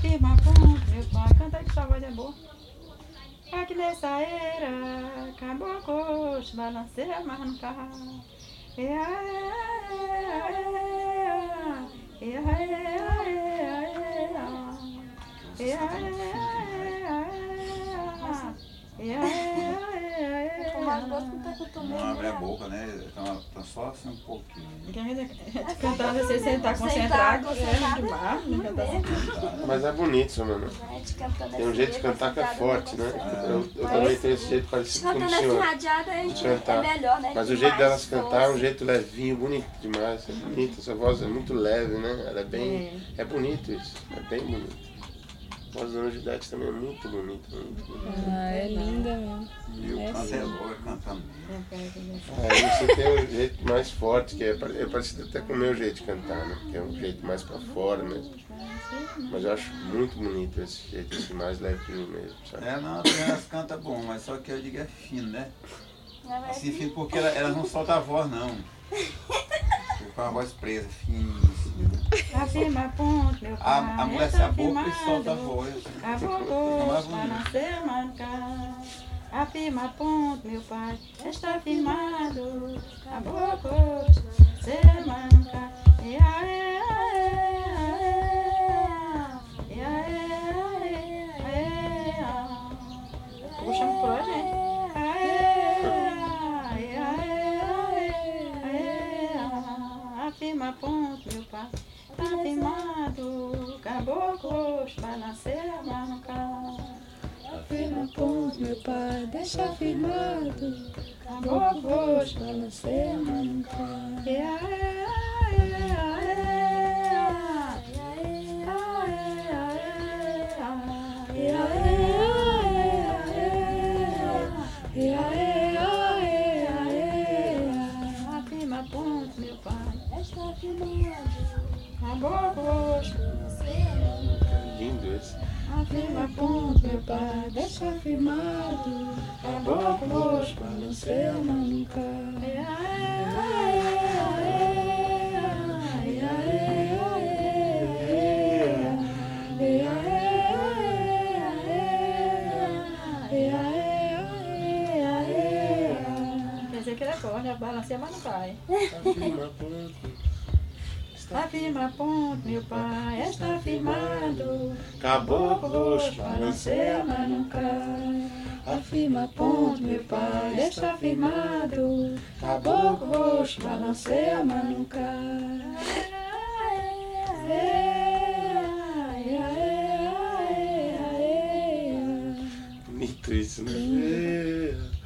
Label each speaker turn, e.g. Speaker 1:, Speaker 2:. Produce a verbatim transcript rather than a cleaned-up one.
Speaker 1: Afirma ponto, meu pai. Canta aí que sua voz é boa. Aqui nessa era, caboclos, balanceia, mas não cai.
Speaker 2: Não abre a boca, né? Então, então só assim um pouquinho.
Speaker 1: Cantar, você sentar concentrado, é demais.
Speaker 3: Mas é bonito, seu mano. Tem um jeito de cantar que é forte, né? Eu, eu também tenho esse jeito parecido com o
Speaker 4: Cantando assim
Speaker 3: senhor.
Speaker 4: radiada é
Speaker 3: Cantar.
Speaker 4: melhor, né?
Speaker 3: Mas o jeito delas cantar é um jeito levinho, bonito demais. É bonito, essa voz é muito leve, né? Ela é bem. É bonito isso, é bem bonito. A voz da Ana Judete também é muito bonita, muito bonita.
Speaker 5: Ah, é linda mesmo.
Speaker 2: E o canto é louco, cantando.
Speaker 3: Aí você tem um jeito mais forte, que é, é parecido até com o meu jeito de cantar, né? Que é um jeito mais pra fora mesmo. Mas eu acho muito bonito esse jeito, esse mais levinho mesmo, sabe?
Speaker 2: É, não, elas cantam bom, mas só que eu digo é fino, né? Assim, fino porque ela- elas não soltam a voz, não. Fica com a voz presa, finíssima.
Speaker 1: Afirma ponto, meu pai.
Speaker 2: A, a mulher se a boca e solta a voz.
Speaker 1: Caboclos, balanceia, mas não cai. Afirma ponto, meu pai. Está firmado. Caboclos, balanceia, mas não cai. E aê, aê, aê, aê, aê, aê. Puxa por a gente. Afirma ponto, meu pai. Tá firmado. Caboclos, balanceia, mas não cai.
Speaker 5: Afirma ponto, meu pai, deixa firmado.
Speaker 1: Caboclos,
Speaker 5: balanceia, mas não cai.
Speaker 1: e aê, aê, aê, aê, aê, aê, aê. Afirma ponto, meu pai.
Speaker 4: Está firmado.
Speaker 1: Caboclos,
Speaker 3: Lindo esse.
Speaker 1: afirma ponto, meu pai. Deixa firmado. Caboclos, balanceia, mas não cai. E aê, aê, aê, aê, aê, aê, aê, aê. Quer dizer que ele é forte, a balanceia, mas não cai.
Speaker 3: Afirma ponto.
Speaker 1: Afirma ponto, meu pai, está firmado.
Speaker 3: Caboclos,
Speaker 1: Balanceia, mas não cai. Afirma ponto, meu pai, está firmado. Caboclos, balanceia, mas não cai.
Speaker 3: bonito isso, né?